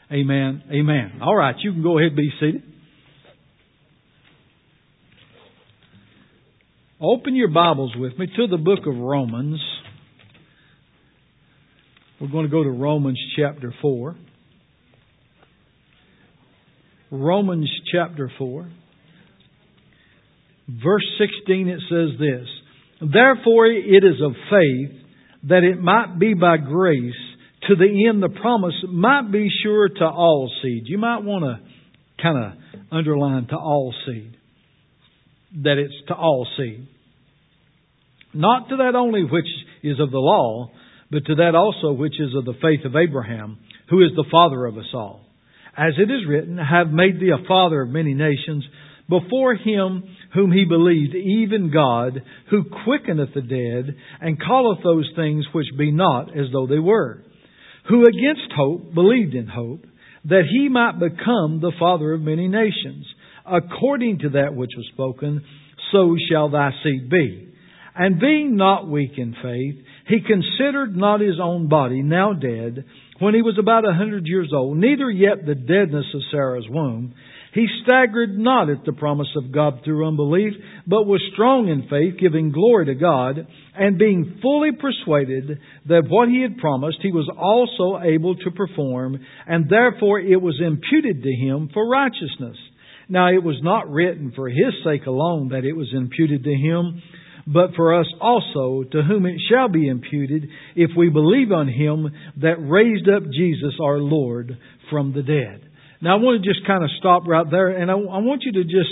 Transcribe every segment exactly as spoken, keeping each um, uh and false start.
Amen. Amen. All right, you can go ahead and be seated. Open your Bibles with me to the book of Romans. We're going to go to Romans chapter four. Romans chapter four. Verse sixteen, it says this: Therefore it is of faith, that it might be by grace, to the end the promise might be sure to all seed. You might want to kind of underline to all seed. That it's to all seed. Not to that only which is of the law, but to that also which is of the faith of Abraham, who is the father of us all. As it is written, have made thee a father of many nations, before him whom he believed, even God, who quickeneth the dead, and calleth those things which be not as though they were. Who against hope believed in hope, that he might become the father of many nations, according to that which was spoken, so shall thy seed be. And being not weak in faith, he considered not his own body now dead, when he was about a hundred years old, neither yet the deadness of Sarah's womb. He staggered not at the promise of God through unbelief, but was strong in faith, giving glory to God, and being fully persuaded that what he had promised he was also able to perform, and therefore it was imputed to him for righteousness. Now it was not written for his sake alone that it was imputed to him, but for us also, to whom it shall be imputed, if we believe on him that raised up Jesus our Lord from the dead. Now I want to just kind of stop right there, and I, I want you to just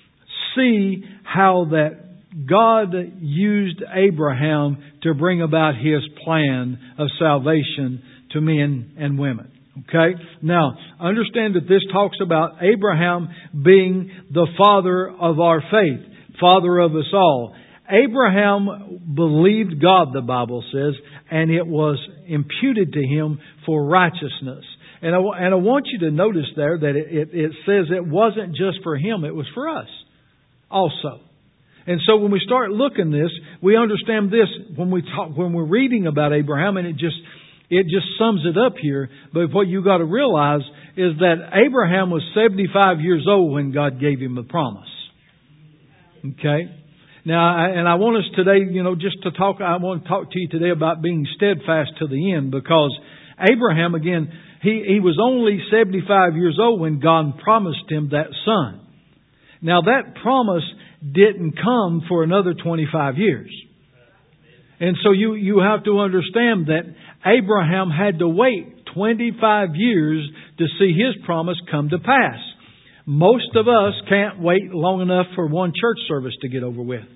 see how that God used Abraham to bring about His plan of salvation to men and women. Okay? Now, understand that this talks about Abraham being the father of our faith, father of us all. Abraham believed God, the Bible says, and it was imputed to him for righteousness. And I, and I want you to notice there that it, it, it says it wasn't just for him, it was for us also. And so when we start looking this, we understand this when we talk, when we're reading about Abraham, and it just it just sums it up here. But what you got to realize is that Abraham was seventy-five years old when God gave him the promise. Okay? Now, and I want us today, you know, just to talk, I want to talk to you today about being steadfast to the end, because Abraham, again, He, he was only seventy-five years old when God promised him that son. Now that promise didn't come for another twenty-five years. And so you, you have to understand that Abraham had to wait twenty-five years to see his promise come to pass. Most of us can't wait long enough for one church service to get over with.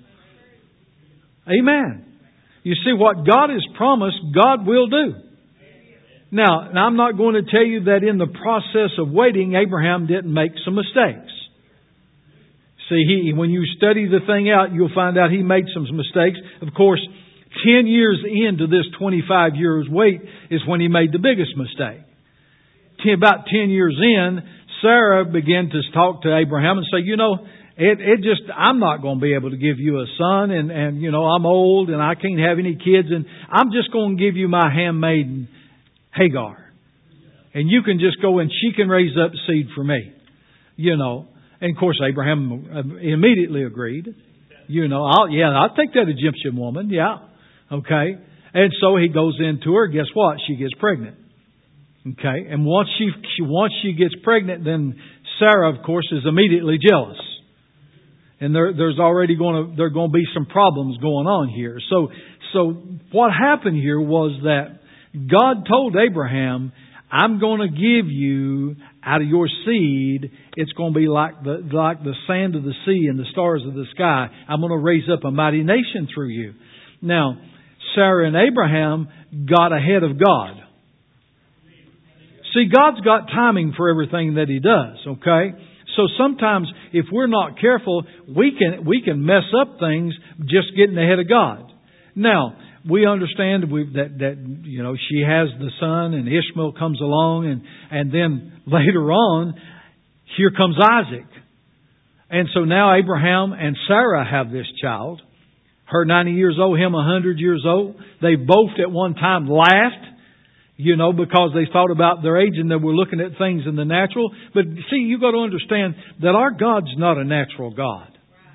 Amen. You see, what God has promised, God will do. Now, and I'm not going to tell you that in the process of waiting, Abraham didn't make some mistakes. See, he, when you study the thing out, you'll find out he made some mistakes. Of course, ten years into this twenty-five years wait is when he made the biggest mistake. Ten, about ten years in, Sarah began to talk to Abraham and say, you know, it, it just, I'm not going to be able to give you a son, and, and, you know, I'm old and I can't have any kids, and I'm just going to give you my handmaiden Hagar. And you can just go and she can raise up seed for me. You know. And of course Abraham immediately agreed. You know, I'll, yeah, I'll take that Egyptian woman. Yeah. Okay. And so he goes into her. Guess what? She gets pregnant. Okay. And once she, she once she gets pregnant, then Sarah, of course, is immediately jealous. And there, there's already going to, there are going to be some problems going on here. So, so what happened here was that God told Abraham, I'm going to give you out of your seed, it's going to be like the, like the sand of the sea and the stars of the sky. I'm going to raise up a mighty nation through you. Now, Sarah and Abraham got ahead of God. See, God's got timing for everything that He does, okay? So sometimes if we're not careful, we can, we can mess up things just getting ahead of God. Now, we understand we, that, that, you know, she has the son and Ishmael comes along, and, and then later on, here comes Isaac. And so now Abraham and Sarah have this child. Her ninety years old, him one hundred years old. They both at one time laughed. you know, because they thought about their age and they were looking at things in the natural. But see, you've got to understand that our God's not a natural God.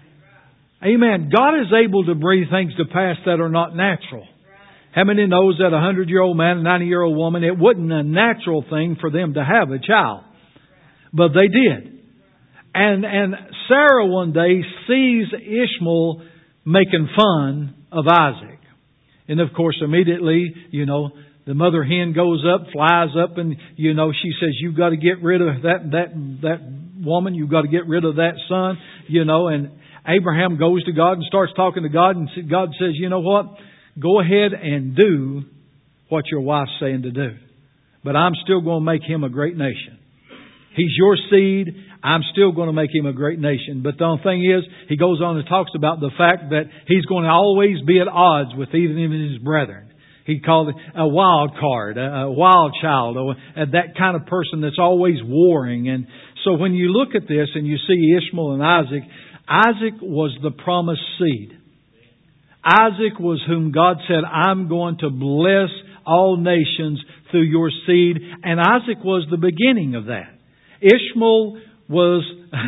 Amen. God is able to bring things to pass that are not natural. How many knows that a hundred-year-old man, a ninety-year-old woman, it wasn't a natural thing for them to have a child. But they did. And and Sarah one day sees Ishmael making fun of Isaac. And of course, immediately, you know, the mother hen goes up, flies up, and, you know, she says, you've got to get rid of that, that, that woman. You've got to get rid of that son, you know. And Abraham goes to God and starts talking to God. And God says, you know what? Go ahead and do what your wife's saying to do. But I'm still going to make him a great nation. He's your seed. I'm still going to make him a great nation. But the thing is, he goes on and talks about the fact that he's going to always be at odds with even his brethren. He called it a wild card, a wild child, that kind of person that's always warring. And so when you look at this and you see Ishmael and Isaac, Isaac was the promised seed. Isaac was whom God said, I'm going to bless all nations through your seed. And Isaac was the beginning of that. Ishmael was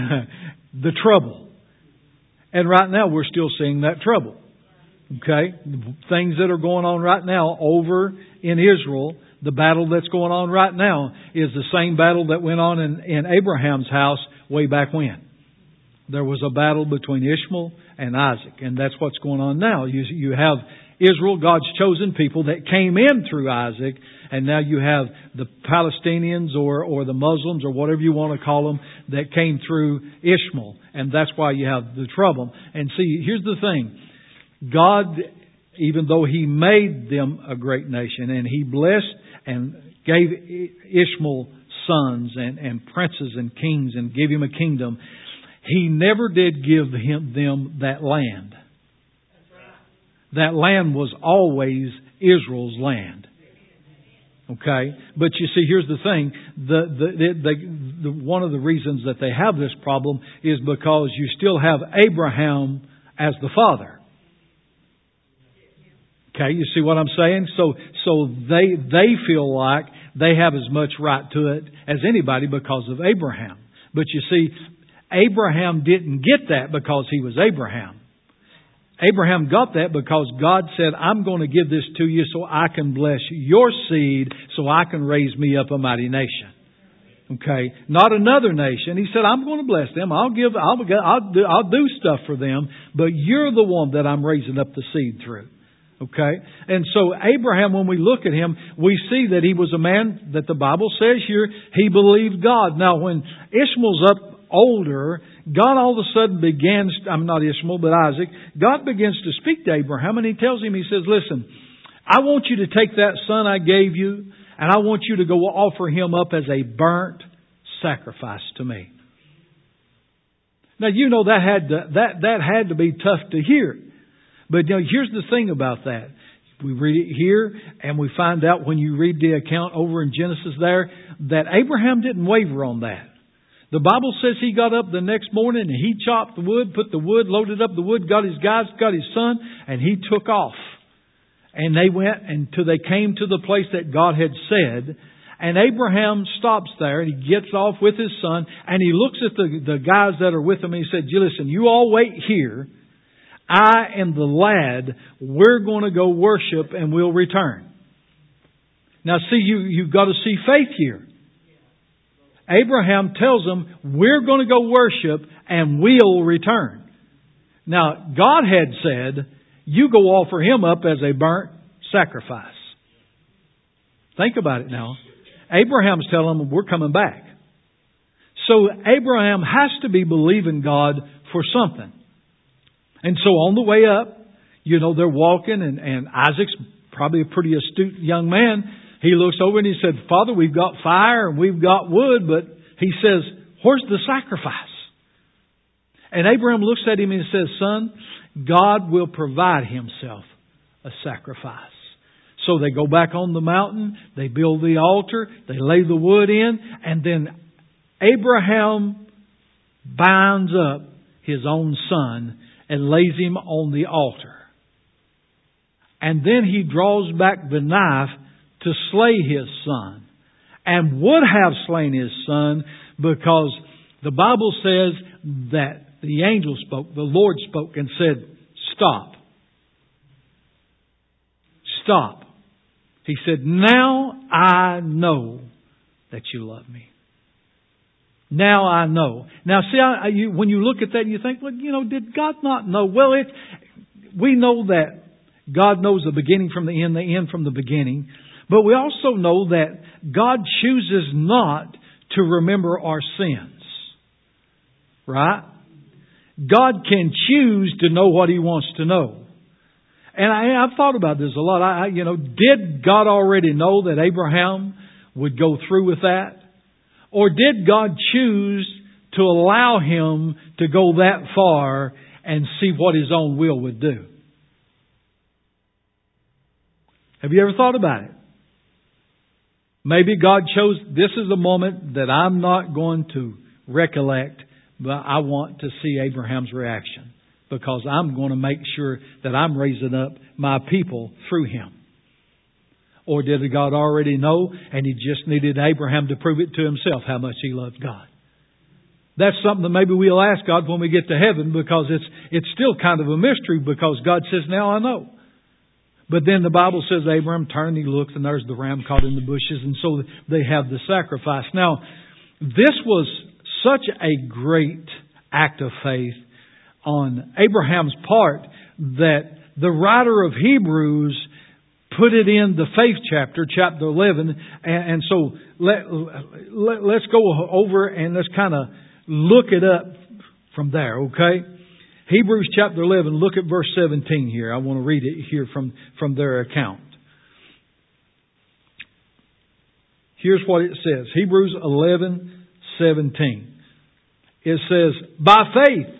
the trouble. And right now we're still seeing that trouble. Okay? Things that are going on right now over in Israel, the battle that's going on right now is the same battle that went on in, in Abraham's house way back when. There was a battle between Ishmael and Isaac. And that's what's going on now. You, you have Israel, God's chosen people that came in through Isaac. And now you have the Palestinians or, or the Muslims or whatever you want to call them that came through Ishmael. And that's why you have the trouble. And see, here's the thing. God, even though He made them a great nation and He blessed and gave Ishmael sons and, and princes and kings and gave him a kingdom, He never did give him, them that land. That land was always Israel's land. Okay? But you see, here's the thing. The, the, the, the, one of the reasons that they have this problem is because you still have Abraham as the father. Okay? You see what I'm saying? So, so they, they feel like they have as much right to it as anybody because of Abraham. But you see, Abraham didn't get that because he was Abraham. Abraham got that because God said, I'm going to give this to you so I can bless your seed, so I can raise me up a mighty nation. Okay? Not another nation. He said, I'm going to bless them. I'll give, I'll, I'll, do, I'll do stuff for them, but you're the one that I'm raising up the seed through. Okay? And so Abraham, when we look at him, we see that he was a man that the Bible says here, he believed God. Now when Ishmael's up older, God all of a sudden begins, I'm not Ishmael, but Isaac, God begins to speak to Abraham and He tells him, He says, listen, I want you to take that son I gave you and I want you to go offer him up as a burnt sacrifice to me. Now you know that had to, that, that had to be tough to hear. But you know, here's the thing about that. We read it here and we find out when you read the account over in Genesis there that Abraham didn't waver on that. The Bible says he got up the next morning and he chopped the wood, put the wood, loaded up the wood, got his guys, got his son, and he took off. And they went until they came to the place that God had said. And Abraham stops there and he gets off with his son and he looks at the, the guys that are with him and he said, listen, you all wait here. I and the lad, we're going to go worship and we'll return. Now see, you, you've got to see faith here. Abraham tells them, we're going to go worship and we'll return. Now, God had said, you go offer him up as a burnt sacrifice. Think about it now. Abraham's telling them, we're coming back. So Abraham has to be believing God for something. And so on the way up, you know, they're walking and, and Isaac's probably a pretty astute young man. He looks over and he said, Father, we've got fire and we've got wood, but he says, where's the sacrifice? And Abraham looks at him and says, son, God will provide himself a sacrifice. So they go back on the mountain, they build the altar, they lay the wood in, and then Abraham binds up his own son and lays him on the altar. And then he draws back the knife to slay his son, and would have slain his son, because the Bible says that the angel spoke, the Lord spoke and said, "Stop. Stop." He said, "Now I know that you love me. Now I know." Now see, I, you, when you look at that, you think, well, you know, did God not know? Well, it, we know that God knows the beginning from the end, the end from the beginning. But we also know that God chooses not to remember our sins. Right? God can choose to know what He wants to know. And I, I've thought about this a lot. I, I, you know, did God already know that Abraham would go through with that? Or did God choose to allow him to go that far and see what His own will would do? Have you ever thought about it? Maybe God chose, this is the moment that I'm not going to recollect, but I want to see Abraham's reaction, because I'm going to make sure that I'm raising up my people through him. Or did God already know, and He just needed Abraham to prove it to himself how much he loved God? That's something that maybe we'll ask God when we get to heaven, because it's it's still kind of a mystery, because God says, "Now I know." But then the Bible says Abraham turned, he looked, and there's the ram caught in the bushes, and so they have the sacrifice. Now, this was such a great act of faith on Abraham's part that the writer of Hebrews put it in the faith chapter, chapter eleven. And, and so let, let, let's go over and let's kind of look it up from there, okay? Hebrews chapter eleven, look at verse seventeen here. I want to read it here from, from their account. Here's what it says. Hebrews eleven seventeen. It says, "By faith,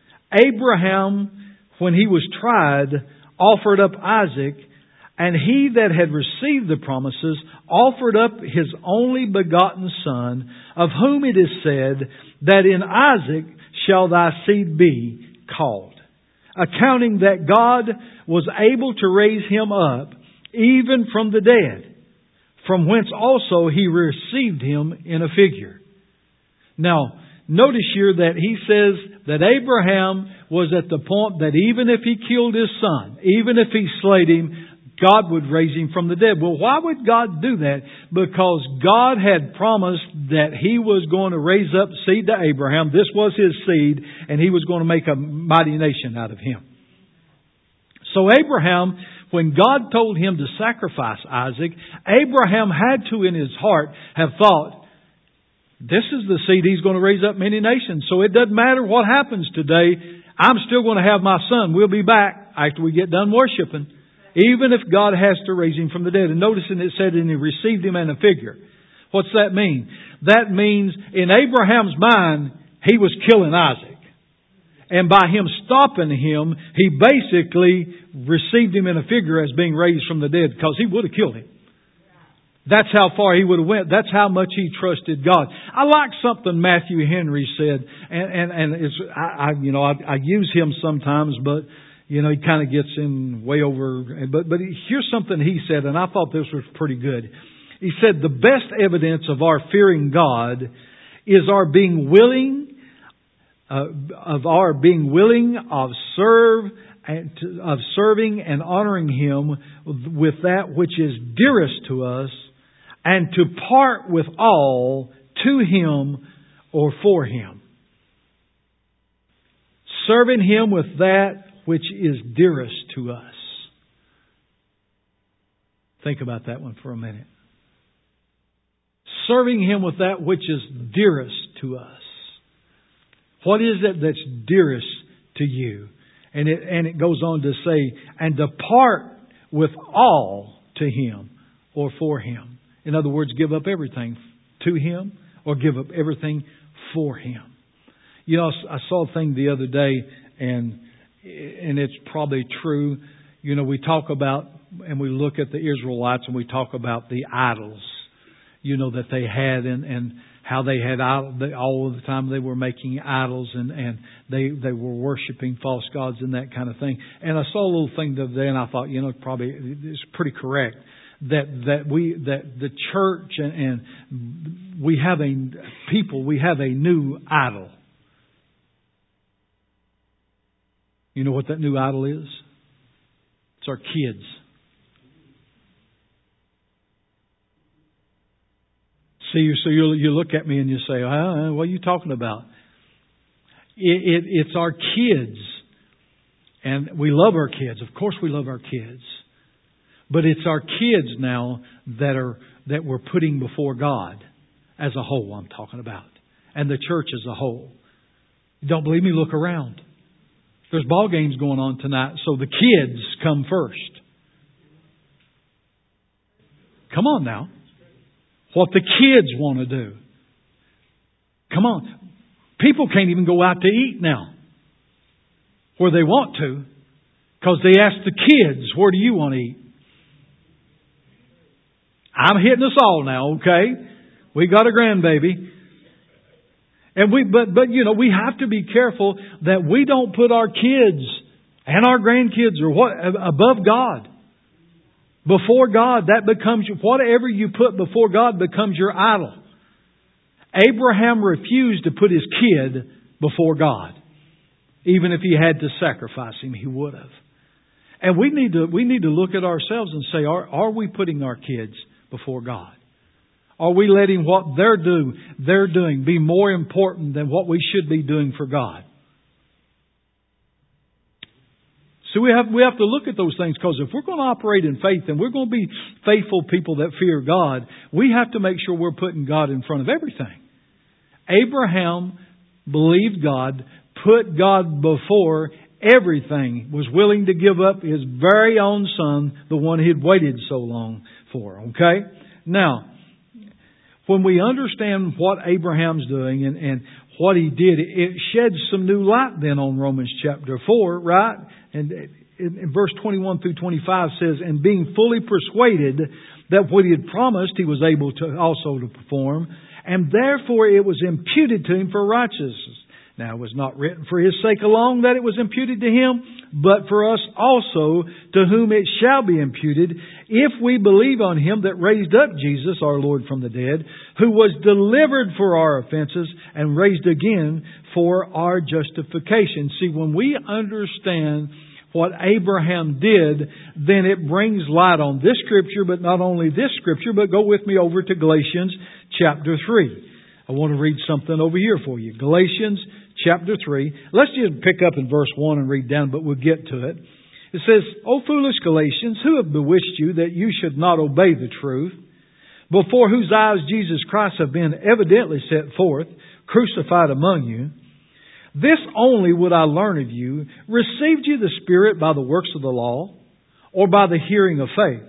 Abraham, when he was tried, offered up Isaac, and he that had received the promises offered up his only begotten son, of whom it is said, that in Isaac shall thy seed be called, accounting that God was able to raise him up even from the dead, from whence also he received him in a figure." Now, notice here that he says that Abraham was at the point that even if he killed his son, even if he slayed him, God would raise him from the dead. Well, why would God do that? Because God had promised that He was going to raise up seed to Abraham. This was his seed, and He was going to make a mighty nation out of him. So Abraham, when God told him to sacrifice Isaac, Abraham had to in his heart have thought, this is the seed He's going to raise up many nations. So it doesn't matter what happens today. I'm still going to have my son. We'll be back after we get done worshiping. Even if God has to raise him from the dead. And noticing it said, and he received him in a figure. What's that mean? That means in Abraham's mind, he was killing Isaac. And by him stopping him, he basically received him in a figure as being raised from the dead, because he would have killed him. That's how far he would have went. That's how much he trusted God. I like something Matthew Henry said, and and, and it's I, I you know I, I use him sometimes, but you know he kind of gets in way over. But but here's something he said, and I thought this was pretty good. He said the best evidence of our fearing God is our being willing uh, of our being willing of serve and to, of serving and honoring Him with that which is dearest to us, and to part with all to Him or for Him. Serving Him with that which is dearest to us. Think about that one for a minute. Serving Him with that which is dearest to us. What is it that's dearest to you? And it, and it goes on to say, and to part with all to Him or for Him. In other words, give up everything to Him or give up everything for Him. You know, I saw a thing the other day, and and it's probably true. You know, we talk about, and we look at the Israelites, and we talk about the idols, you know, that they had, and, and how they had, all of the time they were making idols, and, and they, they were worshiping false gods and that kind of thing. And I saw a little thing the other day, and I thought, you know, probably it's pretty correct. that that we that the church and, and we have a people we have a new idol. You know what that new idol is? It's our kids. See, so you you look at me and you say, oh, "What are you talking about?" It, it, it's our kids, and we love our kids. Of course, we love our kids, but it's our kids now that are that we're putting before God as a whole. I'm talking about, and the church as a whole. You don't believe me? Look around. There's ball games going on tonight, so the kids come first. Come on now. What the kids want to do. Come on. People can't even go out to eat now where they want to because they ask the kids, where do you want to eat? I'm hitting us all now, okay? We got a grandbaby. And we, but, but, you know, we have to be careful that we don't put our kids and our grandkids or what above God. Before God, that becomes, whatever you put before God becomes your idol. Abraham refused to put his kid before God. Even if he had to sacrifice him, he would have. And we need to, we need to look at ourselves and say, are, are we putting our kids before God? Are we letting what they're do, they're doing be more important than what we should be doing for God? So we have we have to look at those things, because if we're going to operate in faith and we're going to be faithful people that fear God, we have to make sure we're putting God in front of everything. Abraham believed God, put God before everything, was willing to give up his very own son, the one he'd waited so long for. Okay? Now, when we understand what Abraham's doing and, and what he did, it sheds some new light then on Romans chapter four, right? And in, in verse twenty-one through twenty-five says, and being fully persuaded that what he had promised he was able to also to perform, and therefore it was imputed to him for righteousness. Now it was not written for his sake alone that it was imputed to him, but for us also, to whom it shall be imputed, if we believe on him that raised up Jesus, our Lord, from the dead, who was delivered for our offenses and raised again for our justification. See, when we understand what Abraham did, then it brings light on this Scripture, but not only this Scripture, but go with me over to Galatians chapter three. I want to read something over here for you. Galatians chapter three. Let's just pick up in verse one and read down, but we'll get to it. It says, O foolish Galatians, who have bewitched you that you should not obey the truth, before whose eyes Jesus Christ have been evidently set forth, crucified among you? This only would I learn of you. Received you the Spirit by the works of the law, or by the hearing of faith?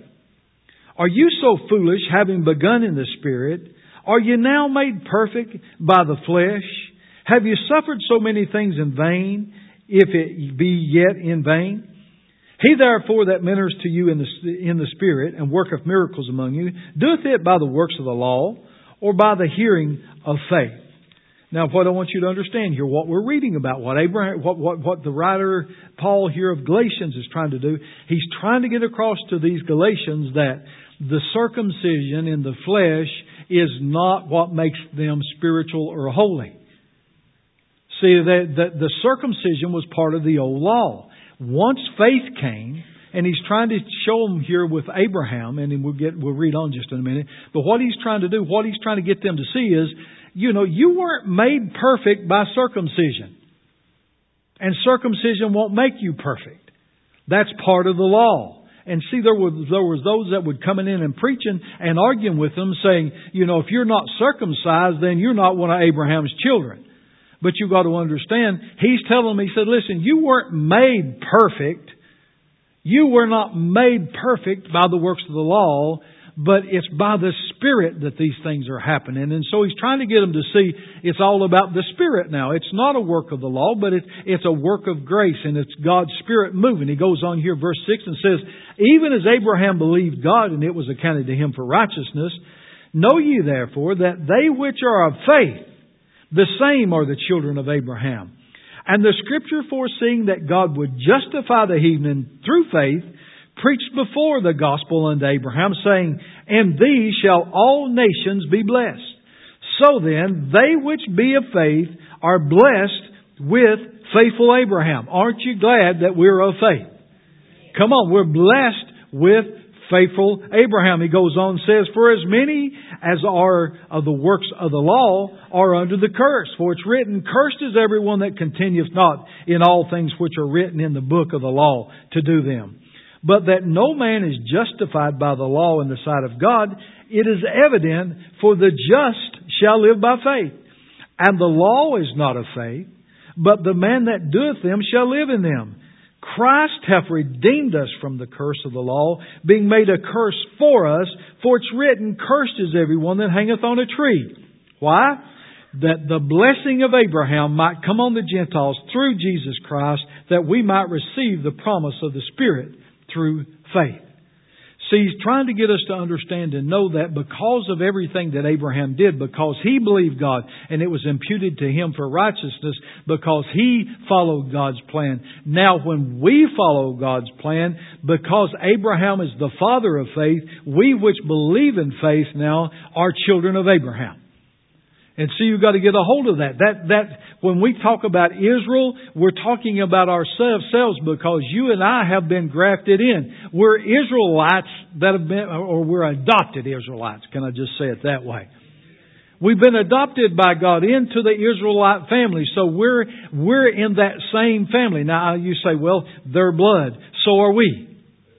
Are you so foolish, having begun in the Spirit? Are you now made perfect by the flesh? Have you suffered so many things in vain, if it be yet in vain? He therefore that ministers to you in the, in the Spirit, and worketh miracles among you, doeth it by the works of the law, or by the hearing of faith? Now, what I want you to understand here, what we're reading about, what Abraham, what, what, what the writer Paul here of Galatians is trying to do, he's trying to get across to these Galatians that the circumcision in the flesh is not what makes them spiritual or holy. See, the, the, the circumcision was part of the old law. Once faith came, and he's trying to show them here with Abraham, and we'll get we'll read on just in a minute. But what he's trying to do, what he's trying to get them to see is, you know, you weren't made perfect by circumcision, and circumcision won't make you perfect. That's part of the law. And see, there was there was those that would come in and preaching and arguing with them, saying, you know, if you're not circumcised, then you're not one of Abraham's children. But you've got to understand, he's telling them, he said, listen, you weren't made perfect. You were not made perfect by the works of the law, but it's by the Spirit that these things are happening. And so he's trying to get them to see it's all about the Spirit now. It's not a work of the law, but it's, it's a work of grace, and it's God's Spirit moving. He goes on here, verse six, and says, even as Abraham believed God, and it was accounted to him for righteousness, know ye therefore that they which are of faith, the same are the children of Abraham. And the Scripture foreseeing that God would justify the heathen through faith, preached before the gospel unto Abraham, saying, In thee shall all nations be blessed. So then, they which be of faith are blessed with faithful Abraham. Aren't you glad that we're of faith? Come on, we're blessed with faithful Abraham. He goes on and says, For as many as are of the works of the law are under the curse. For it's written, Cursed is everyone that continueth not in all things which are written in the book of the law to do them. But that no man is justified by the law in the sight of God, it is evident, for the just shall live by faith. And the law is not of faith, but the man that doeth them shall live in them. Christ hath redeemed us from the curse of the law, being made a curse for us, for it's written, Cursed is everyone that hangeth on a tree. Why? That the blessing of Abraham might come on the Gentiles through Jesus Christ, that we might receive the promise of the Spirit through faith. See, He's trying to get us to understand and know that because of everything that Abraham did, because he believed God and it was imputed to him for righteousness, because he followed God's plan. Now when we follow God's plan, because Abraham is the father of faith, we which believe in faith now are children of Abraham. And so you've got to get a hold of that. That, that, when we talk about Israel, we're talking about ourselves because you and I have been grafted in. We're Israelites that have been, or we're adopted Israelites. Can I just say it that way? We've been adopted by God into the Israelite family. So we're, we're in that same family. Now you say, well, their blood. So are we.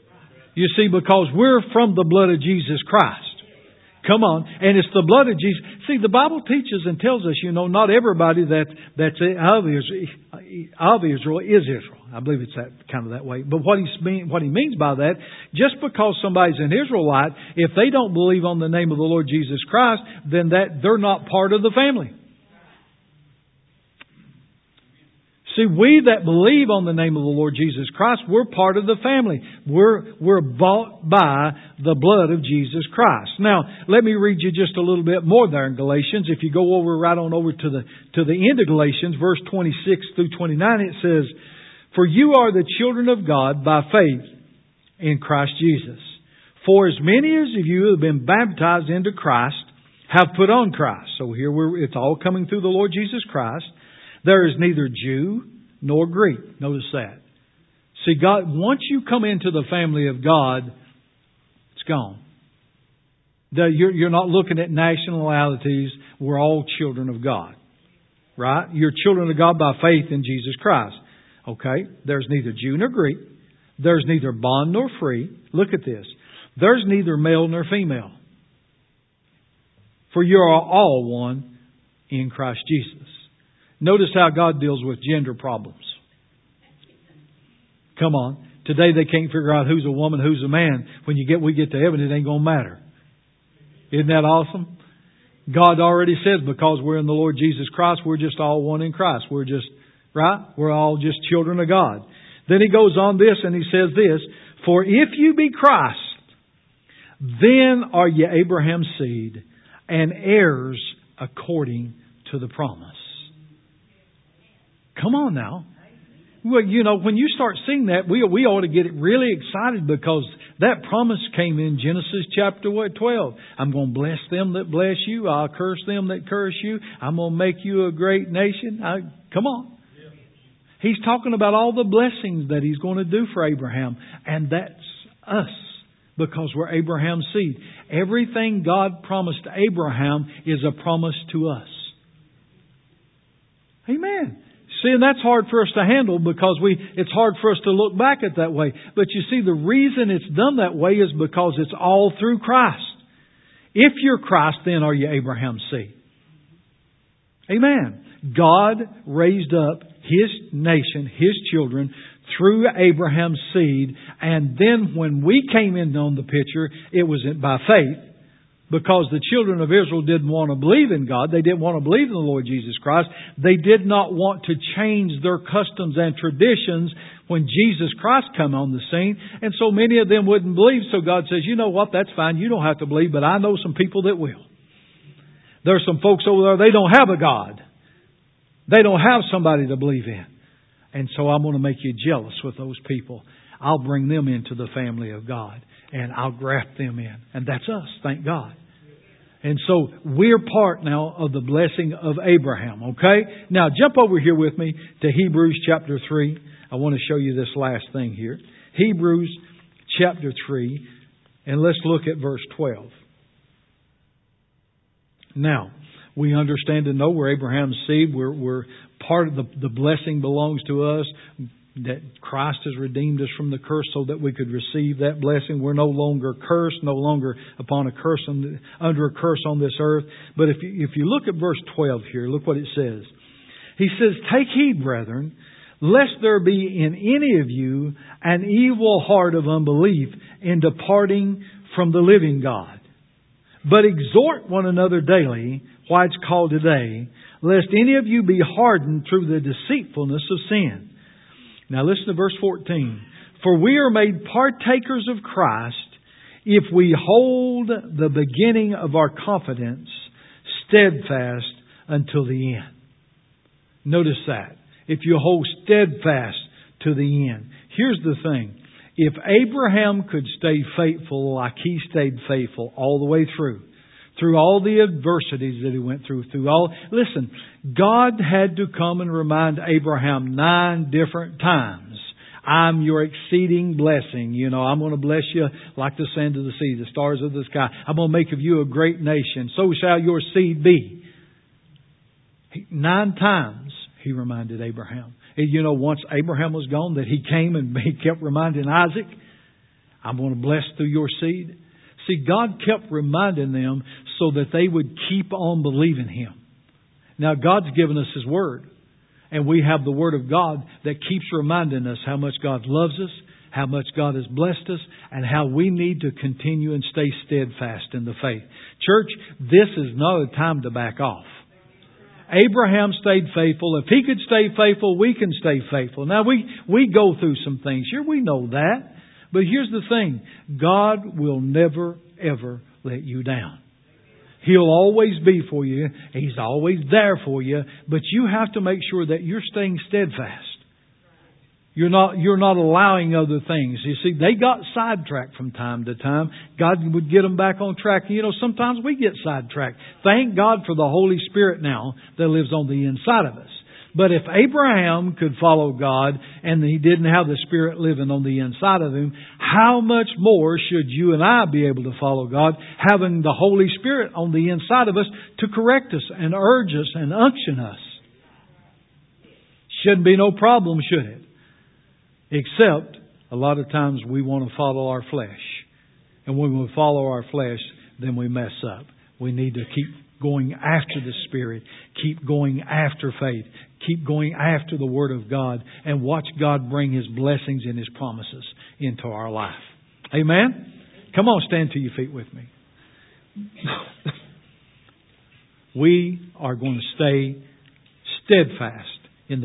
You see, because we're from the blood of Jesus Christ. Come on. And it's the blood of Jesus. See, the Bible teaches and tells us, you know, not everybody that, that's of Israel, of Israel is Israel. I believe it's that kind of that way. But what, he's mean, what he means by that, just because somebody's an Israelite, if they don't believe on the name of the Lord Jesus Christ, then that they're not part of the family. See, we that believe on the name of the Lord Jesus Christ, we're part of the family. We're, we're bought by the blood of Jesus Christ. Now, let me read you just a little bit more there in Galatians. If you go over, right on over to the, to the end of Galatians, verse twenty-six through twenty-nine, it says, For you are the children of God by faith in Christ Jesus. For as many as of you have been baptized into Christ have put on Christ. So here we're, it's all coming through the Lord Jesus Christ. There is neither Jew nor Greek. Notice that. See, God, once you come into the family of God, it's gone. The, you're, you're not looking at nationalities. We're all children of God. Right? You're children of God by faith in Jesus Christ. Okay? There's neither Jew nor Greek. There's neither bond nor free. Look at this. There's neither male nor female. For you are all one in Christ Jesus. Notice how God deals with gender problems. Come on. Today they can't figure out who's a woman, who's a man. When you get, we get to heaven, it ain't going to matter. Isn't that awesome? God already says because we're in the Lord Jesus Christ, we're just all one in Christ. We're just, right? We're all just children of God. Then he goes on this and he says this, For if you be Christ, then are ye Abraham's seed and heirs according to the promise. Come on now. Well, you know, when you start seeing that, we we ought to get really excited because that promise came in Genesis chapter what, twelve. I'm going to bless them that bless you. I'll curse them that curse you. I'm going to make you a great nation. I, come on. He's talking about all the blessings that He's going to do for Abraham. And that's us because we're Abraham's seed. Everything God promised Abraham is a promise to us. Amen. See, and that's hard for us to handle because we it's hard for us to look back at that way. But you see, the reason it's done that way is because it's all through Christ. If you're Christ, then are you Abraham's seed? Amen. God raised up His nation, His children, through Abraham's seed. And then when we came in on the picture, it was by faith. Because the children of Israel didn't want to believe in God. They didn't want to believe in the Lord Jesus Christ. They did not want to change their customs and traditions when Jesus Christ came on the scene. And so many of them wouldn't believe. So God says, you know what, that's fine. You don't have to believe, but I know some people that will. There's some folks over there, they don't have a God. They don't have somebody to believe in. And so I'm going to make you jealous with those people. I'll bring them into the family of God. And I'll graft them in. And that's us, thank God. And so we're part now of the blessing of Abraham, okay? Now jump over here with me to Hebrews chapter three. I want to show you this last thing here. Hebrews chapter three, and let's look at verse twelve. Now, we understand and know we're Abraham's seed. We're, we're part of the, the blessing belongs to us. That Christ has redeemed us from the curse so that we could receive that blessing. We're no longer cursed, no longer upon a curse on the, under a curse on this earth. But if you, if you look at verse twelve here, look what it says. He says, "Take heed, brethren, lest there be in any of you an evil heart of unbelief in departing from the living God. But exhort one another daily, why it's called today, lest any of you be hardened through the deceitfulness of sin." Now listen to verse fourteen. "For we are made partakers of Christ if we hold the beginning of our confidence steadfast until the end." Notice that. If you hold steadfast to the end. Here's the thing. If Abraham could stay faithful like he stayed faithful all the way through, through all the adversities that he went through, through all... Listen, God had to come and remind Abraham nine different times, "I'm your exceeding blessing. You know, I'm going to bless you like the sand of the sea, the stars of the sky. I'm going to make of you a great nation. So shall your seed be." Nine times he reminded Abraham. You know, once Abraham was gone, that he came and he kept reminding Isaac, "I'm going to bless through your seed." See, God kept reminding them so that they would keep on believing Him. Now, God's given us His Word. And we have the Word of God that keeps reminding us how much God loves us, how much God has blessed us, and how we need to continue and stay steadfast in the faith. Church, this is not a time to back off. Abraham stayed faithful. If he could stay faithful, we can stay faithful. Now, we, we go through some things here. We know that. But here's the thing. God will never, ever let you down. He'll always be for you. He's always there for you. But you have to make sure that you're staying steadfast. You're not, you're not allowing other things. You see, they got sidetracked from time to time. God would get them back on track. You know, sometimes we get sidetracked. Thank God for the Holy Spirit now that lives on the inside of us. But if Abraham could follow God and he didn't have the Spirit living on the inside of him, how much more should you and I be able to follow God, having the Holy Spirit on the inside of us to correct us and urge us and unction us? Shouldn't be no problem, should it? Except a lot of times we want to follow our flesh. And when we follow our flesh, then we mess up. We need to keep going after the Spirit. Keep going after faith. Keep going after the Word of God. And watch God bring His blessings and His promises into our life. Amen? Come on, stand to your feet with me. We are going to stay steadfast